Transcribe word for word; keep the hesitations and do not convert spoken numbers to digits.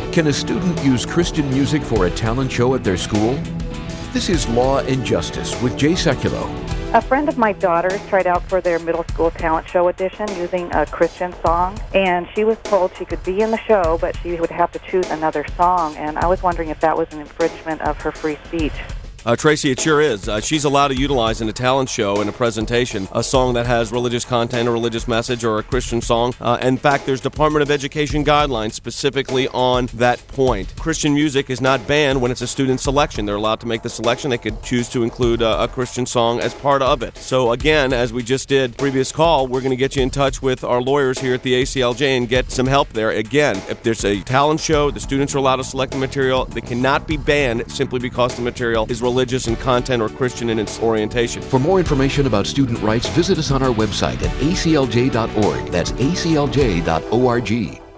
Can a student use Christian music for a talent show at their school? This is Law and Justice with Jay Sekulow. A friend of my daughter's tried out for their middle school talent show audition using a Christian song, and she was told she could be in the show, but she would have to choose another song, and I was wondering if that was an infringement of her free speech. Uh, Tracy, it sure is. Uh, she's allowed to utilize in a talent show, in a presentation, a song that has religious content, a religious message, or a Christian song. Uh, in fact, there's Department of Education guidelines specifically on that point. Christian music is not banned when it's a student selection. They're allowed to make the selection. They could choose to include a, a Christian song as part of it. So again, as we just did previous call, we're going to get you in touch with our lawyers here at the A C L J and get some help there. Again, if there's a talent show, the students are allowed to select the material. They cannot be banned simply because the material is religious in content or Christian in its orientation. For more information about student rights, visit us on our website at A C L J dot org. That's A C L J dot org.